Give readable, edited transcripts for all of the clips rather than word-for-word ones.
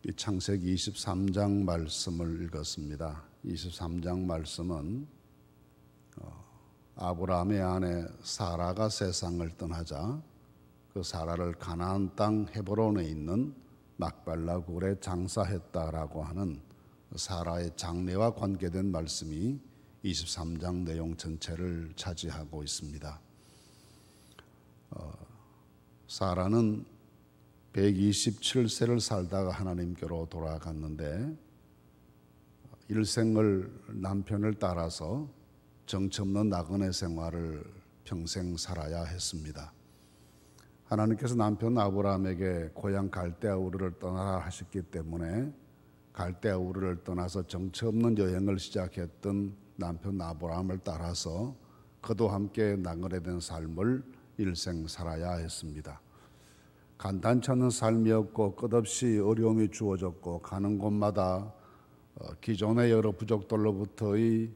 이 창세기 23장 말씀을 읽었습니다. 23장 말씀은 아브라함의 아내 사라가 세상을 떠나자 그 사라를 가나안 땅 헤브론에 있는 막발라 굴에 장사했다라고 하는 사라의 장래와 관계된 말씀이 23장 내용 전체를 차지하고 있습니다. 사라는 127세를 살다가 하나님께로 돌아갔는데 일생을 남편을 따라서 정처 없는 나그네 생활을 평생 살아야 했습니다. 하나님께서 남편 아브라함에게 고향 갈대아 우르를 떠나라 하셨기 때문에 갈대아 우르를 떠나서 정처 없는 여행을 시작했던 남편 아브라함을 따라서 그도 함께 나그네된 삶을 일생 살아야 했습니다. 간단치 않은 삶이었고 끝없이 어려움이 주어졌고 가는 곳마다 기존의 여러 부족들로부터의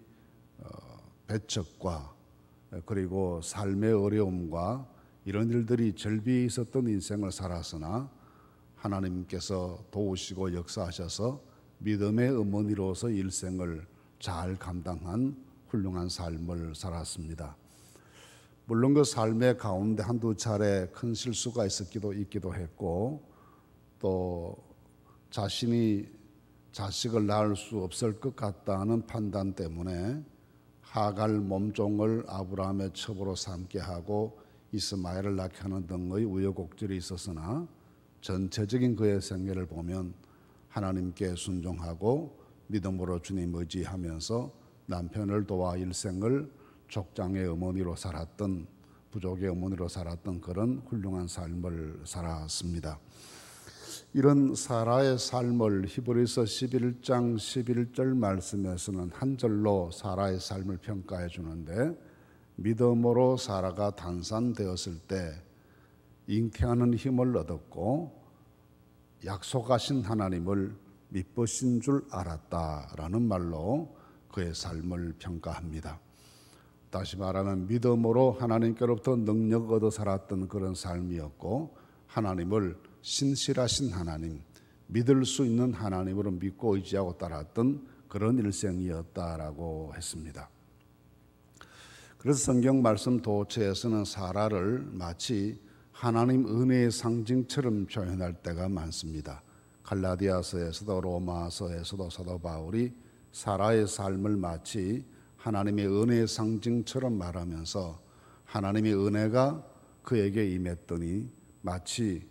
배척과 그리고 삶의 어려움과 이런 일들이 절비에 있었던 인생을 살았으나 하나님께서 도우시고 역사하셔서 믿음의 어머니로서 일생을 잘 감당한 훌륭한 삶을 살았습니다. 물론 그 삶의 가운데 한두 차례 큰 실수가 있기도 했고 또 자신이 자식을 낳을 수 없을 것 같다는 판단 때문에 하갈 몸종을 아브라함의 첩으로 삼게 하고 이스마엘을 낳게 하는 등의 우여곡절이 있었으나 전체적인 그의 생애를 보면 하나님께 순종하고 믿음으로 주님 의지하면서 남편을 도와 일생을 족장의 어머니로 살았던 부족의 어머니로 살았던 그런 훌륭한 삶을 살았습니다. 이런 사라의 삶을 히브리서 11장 11절 말씀에서는 한 절로 사라의 삶을 평가해 주는데 믿음으로 사라가 단산되었을 때 잉태하는 힘을 얻었고 약속하신 하나님을 믿으신 줄 알았다라는 말로 그의 삶을 평가합니다. 다시 말하면 믿음으로 하나님께로부터 능력 얻어 살았던 그런 삶이었고 하나님을 신실하신 하나님, 믿을 수 있는 하나님으로 믿고 의지하고 따랐던 그런 일생이었다라고 했습니다. 그래서 성경 말씀 도처에서는 사라를 마치 하나님 은혜의 상징처럼 표현할 때가 많습니다. 갈라디아서에서도 로마서에서도 사도 바울이 사라의 삶을 마치 하나님의 은혜의 상징처럼 말하면서 하나님의 은혜가 그에게 임했더니 마치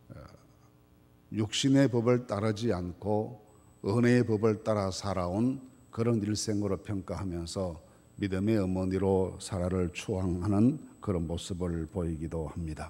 육신의 법을 따르지 않고 은혜의 법을 따라 살아온 그런 일생으로 평가하면서 믿음의 어머니로 사라를 추앙하는 그런 모습을 보이기도 합니다.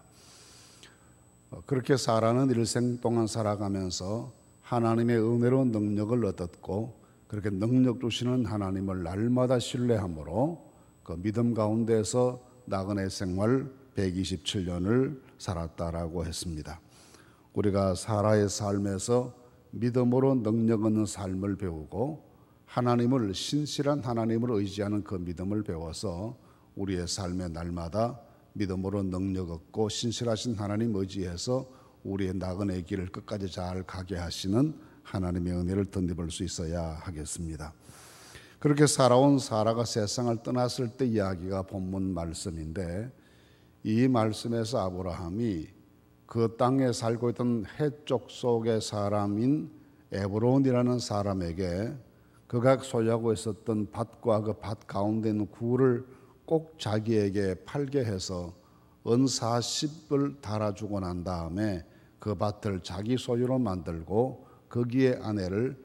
그렇게 사라는 일생 동안 살아가면서 하나님의 은혜로운 능력을 얻었고 그렇게 능력 주시는 하나님을 날마다 신뢰함으로 그 믿음 가운데서 나그네 생활 127년을 살았다라고 했습니다. 우리가 사라의 삶에서 믿음으로 능력 얻는 삶을 배우고 하나님을 신실한 하나님을 의지하는 그 믿음을 배워서 우리의 삶의 날마다 믿음으로 능력 얻고 신실하신 하나님 의지해서 우리의 나그네 길을 끝까지 잘 가게 하시는 하나님의 은혜를 덧입을 수 있어야 하겠습니다. 그렇게 살아온 사라가 세상을 떠났을 때 이야기가 본문 말씀인데 이 말씀에서 아브라함이 그 땅에 살고 있던 해족 속의 사람인 에브론이라는 사람에게 그가 소유하고 있었던 밭과 그 밭 가운데 있는 굴을 꼭 자기에게 팔게 해서 은 40을 달아주고 난 다음에 그 밭을 자기 소유로 만들고 거기에 아내를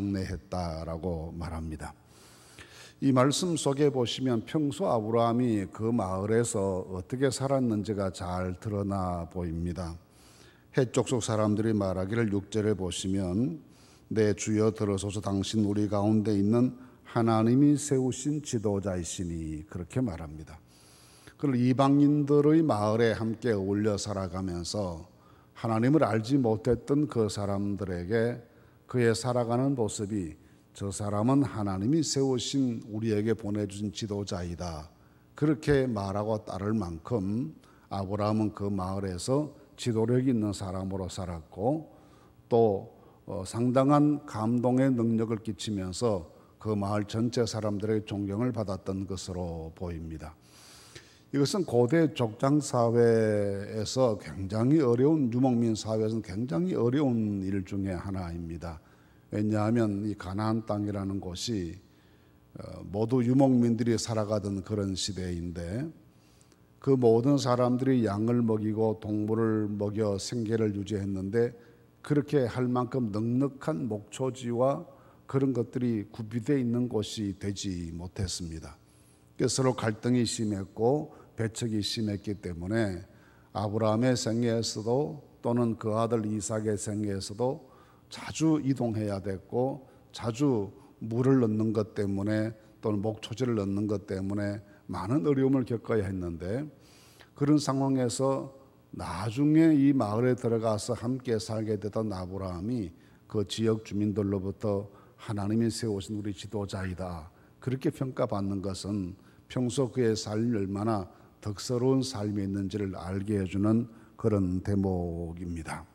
장례했다라고 말합니다. 이 말씀 속에 보시면 평소 아브라함이 그 마을에서 어떻게 살았는지가 잘 드러나 보입니다. 해족 속 사람들이 말하기를 6절에 보시면 내 주여 들으소서 당신 우리 가운데 있는 하나님이 세우신 지도자이시니 그렇게 말합니다. 그리고 이방인들의 마을에 함께 어울려 살아가면서 하나님을 알지 못했던 그 사람들에게 그의 살아가는 모습이 저 사람은 하나님이 세우신 우리에게 보내주신 지도자이다 그렇게 말하고 따를 만큼 아브라함은 그 마을에서 지도력 있는 사람으로 살았고 또 상당한 감동의 능력을 끼치면서 그 마을 전체 사람들의 존경을 받았던 것으로 보입니다. 이것은 고대 족장 사회에서 굉장히 어려운, 유목민 사회에서는 굉장히 어려운 일 중에 하나입니다. 왜냐하면 이 가나안 땅이라는 곳이 모두 유목민들이 살아가던 그런 시대인데, 그 모든 사람들이 양을 먹이고 동물을 먹여 생계를 유지했는데, 그렇게 할 만큼 넉넉한 목초지와 그런 것들이 구비되어 있는 곳이 되지 못했습니다. 서로 갈등이 심했고 배척이 심했기 때문에 아브라함의 생애에서도 또는 그 아들 이삭의 생애에서도 자주 이동해야 됐고, 자주 물을 넣는 것 때문에 또는 목초지를 넣는 것 때문에 많은 어려움을 겪어야 했는데, 그런 상황에서 나중에 이 마을에 들어가서 함께 살게 되던 아브라함이 그 지역 주민들로부터 하나님이 세우신 우리 지도자이다, 그렇게 평가받는 것은 평소 그의 삶이 얼마나 덕스러운 삶이 있는지를 알게 해주는 그런 대목입니다.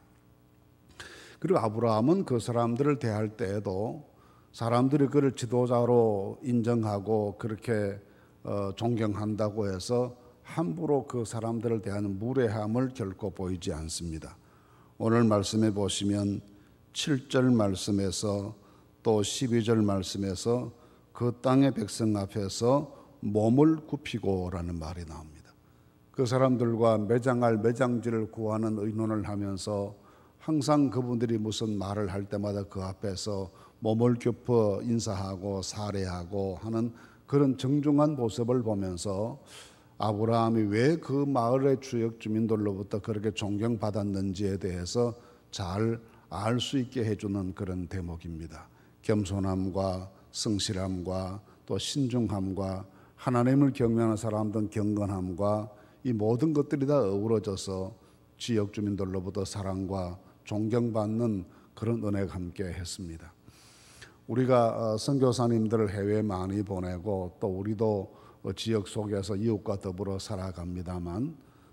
그리고 아브라함은 그 사람들을 대할 때에도 사람들이 그를 지도자로 인정하고 그렇게 존경한다고 해서 함부로 그 사람들을 대하는 무례함을 결코 보이지 않습니다. 오늘 말씀에 보시면 7절 말씀에서 또 12절 말씀에서 그 땅의 백성 앞에서 몸을 굽히고라는 말이 나옵니다. 그 사람들과 매장할 매장지를 구하는 의논을 하면서 항상 그분들이 무슨 말을 할 때마다 그 앞에서 몸을 굽혀 인사하고 사례하고 하는 그런 정중한 모습을 보면서 아브라함이 왜 그 마을의 주역 주민들로부터 그렇게 존경받았는지에 대해서 잘 알 수 있게 해주는 그런 대목입니다. 겸손함과 성실함과 또 신중함과 하나님을 경외하는 사람들은 경건함과 이 모든 것들이 다 어우러져서 지역 주민들로부터 사랑과 존경받는 그런 은혜가 함께 했습니다. 우리가 선교사님들을 해외에 많이 보내고 또 우리도 지역 속에서 이웃과 더불어 살아갑니다만,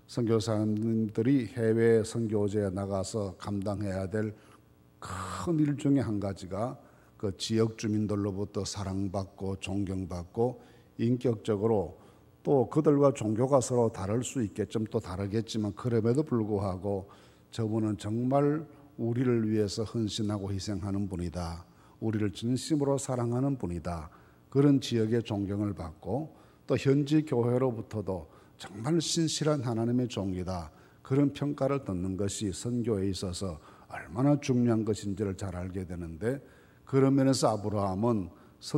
선교사님들이 해외 선교지에 나가서 감당해야 될 큰 일 중에 한 가지가 그 지역 주민들로부터 사랑받고 존경받고 인격적으로 또 그들과 종교가 서로 다를 수 있겠지만 또 다르겠지만 그럼에도 불구하고 저분은 정말 우리를 위해서 헌신하고 희생하는 분이다, 우리를 진심으로 사랑하는 분이다, 그런 지역의 존경을 받고 또 현지 교회로부터도 정말 신실한 하나님의 종이다, 그런 평가를 듣는 것이 선교에 있어서 얼마나 중요한 것인지를 잘 알게 되는데, 그런 면에서 아브라함은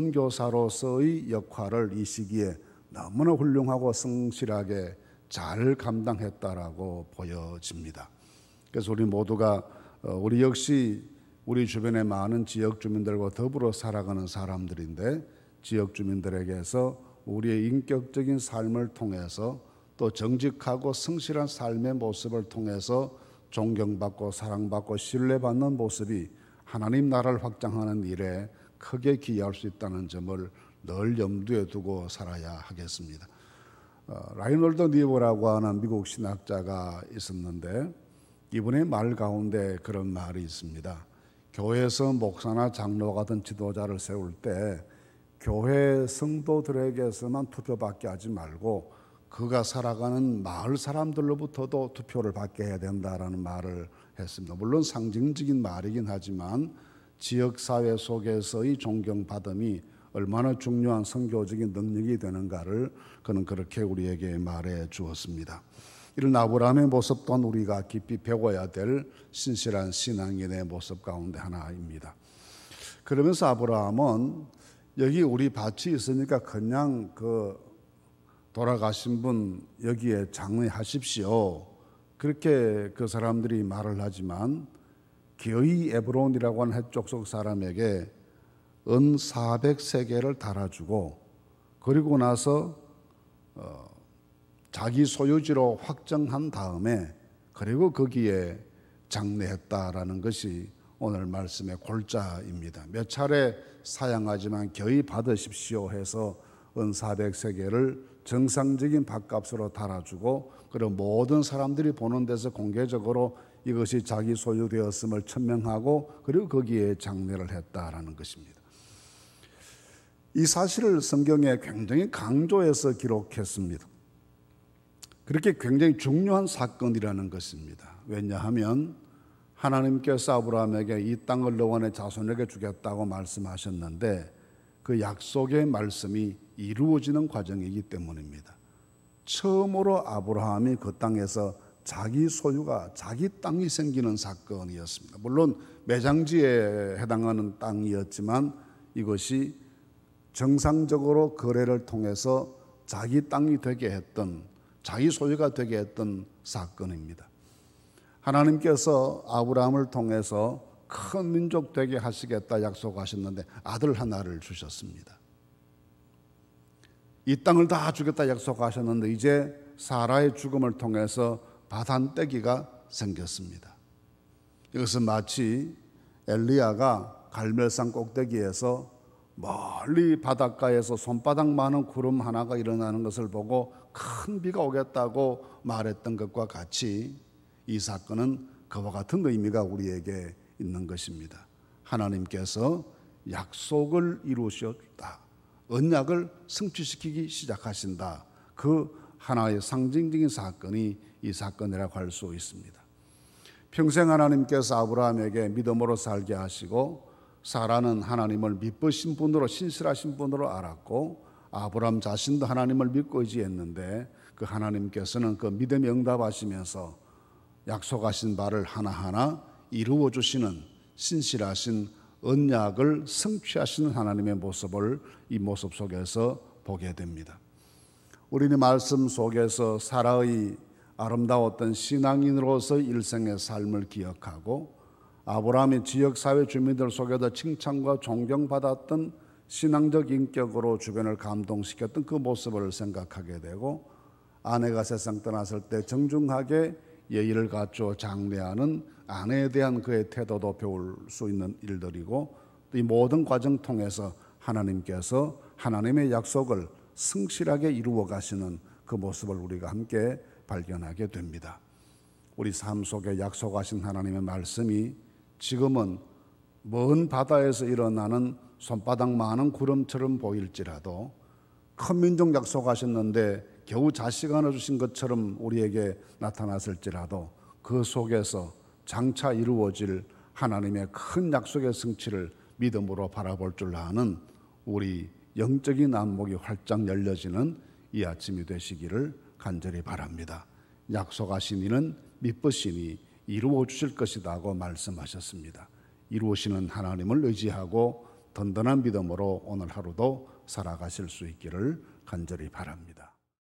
선교사로서의 역할을 이 시기에 너무나 훌륭하고 성실하게 잘 감당했다라고 보여집니다. 그래서 우리 모두가 우리 역시 우리 주변의 많은 지역 주민들과 더불어 살아가는 사람들인데, 지역 주민들에게서 우리의 인격적인 삶을 통해서 또 정직하고 성실한 삶의 모습을 통해서 존경받고 사랑받고 신뢰받는 모습이 하나님 나라를 확장하는 일에 크게 기여할 수 있다는 점을 늘 염두에 두고 살아야 하겠습니다. 라이놀드 니버라고 하는 미국 신학자가 있었는데, 이분의 말 가운데 그런 말이 있습니다. 교회에서 목사나 장로 같은 지도자를 세울 때 교회 성도들에게서만 투표받게 하지 말고 그가 살아가는 마을 사람들로부터도 투표를 받게 해야 된다라는 말을 했습니다. 물론 상징적인 말이긴 하지만 지역사회 속에서의 존경받음이 얼마나 중요한 선교적인 능력이 되는가를 그는 그렇게 우리에게 말해 주었습니다. 이런 아브라함의 모습 또한 우리가 깊이 배워야 될 신실한 신앙인의 모습 가운데 하나입니다. 그러면서 아브라함은 여기 우리 밭이 있으니까 그냥 그 돌아가신 분 여기에 장례하십시오, 그렇게 그 사람들이 말을 하지만 기어이 에브론이라고 하는 해쪽 속 사람에게 은 400세겔을 달아주고 그리고 나서 자기 소유지로 확정한 다음에 그리고 거기에 장례했다라는 것이 오늘 말씀의 골자입니다. 몇 차례 사양하지만 겨이 받으십시오 해서 은 400세겔을 정상적인 밥값으로 달아주고 그리고 모든 사람들이 보는 데서 공개적으로 이것이 자기 소유되었음을 천명하고 그리고 거기에 장례를 했다라는 것입니다. 이 사실을 성경에 굉장히 강조해서 기록했습니다. 그렇게 굉장히 중요한 사건이라는 것입니다. 왜냐하면 하나님께서 아브라함에게 이 땅을 너와 자손에게 주겠다고 말씀하셨는데 그 약속의 말씀이 이루어지는 과정이기 때문입니다. 처음으로 아브라함이 그 땅에서 자기 소유가 자기 땅이 생기는 사건이었습니다. 물론 매장지에 해당하는 땅이었지만 이것이 정상적으로 거래를 통해서 자기 땅이 되게 했던, 자기 소유가 되게 했던 사건입니다. 하나님께서 아브라함을 통해서 큰 민족 되게 하시겠다 약속하셨는데 아들 하나를 주셨습니다. 이 땅을 다 주겠다 약속하셨는데 이제 사라의 죽음을 통해서 바단떼기가 생겼습니다. 이것은 마치 엘리야가 갈멜산 꼭대기에서 멀리 바닷가에서 손바닥만한 구름 하나가 일어나는 것을 보고 큰 비가 오겠다고 말했던 것과 같이 이 사건은 그와 같은 의미가 우리에게 있는 것입니다. 하나님께서 약속을 이루셨다. 언약을 성취시키기 시작하신다. 그 하나의 상징적인 사건이 이 사건이라고 할 수 있습니다. 평생 하나님께서 아브라함에게 믿음으로 살게 하시고 사라는 하나님을 믿으신 분으로, 신실하신 분으로 알았고 아브라함 자신도 하나님을 믿고 의지했는데 그 하나님께서는 그 믿음에 응답하시면서 약속하신 바를 하나하나 이루어 주시는 신실하신 언약을 성취하시는 하나님의 모습을 이 모습 속에서 보게 됩니다. 우리는 말씀 속에서 사라의 아름다웠던 신앙인으로서 일생의 삶을 기억하고 아브라함이 지역사회 주민들 속에서 칭찬과 존경받았던 신앙적 인격으로 주변을 감동시켰던 그 모습을 생각하게 되고 아내가 세상 떠났을 때 정중하게 예의를 갖추어 장례하는 아내에 대한 그의 태도도 배울 수 있는 일들이고 이 모든 과정 통해서 하나님께서 하나님의 약속을 성실하게 이루어 가시는 그 모습을 우리가 함께 발견하게 됩니다. 우리 삶 속에 약속하신 하나님의 말씀이 지금은 먼 바다에서 일어나는 손바닥만한 구름처럼 보일지라도 큰 민족 약속하셨는데 겨우 자식 하나 주신 것처럼 우리에게 나타났을지라도 그 속에서 장차 이루어질 하나님의 큰 약속의 성취를 믿음으로 바라볼 줄 아는 우리 영적인 안목이 활짝 열려지는 이 아침이 되시기를 간절히 바랍니다. 약속하신 이는 믿으시니 이루어 주실 것이라고 말씀하셨습니다. 이루시는 하나님을 의지하고 든든한 믿음으로 오늘 하루도 살아가실 수 있기를 간절히 바랍니다.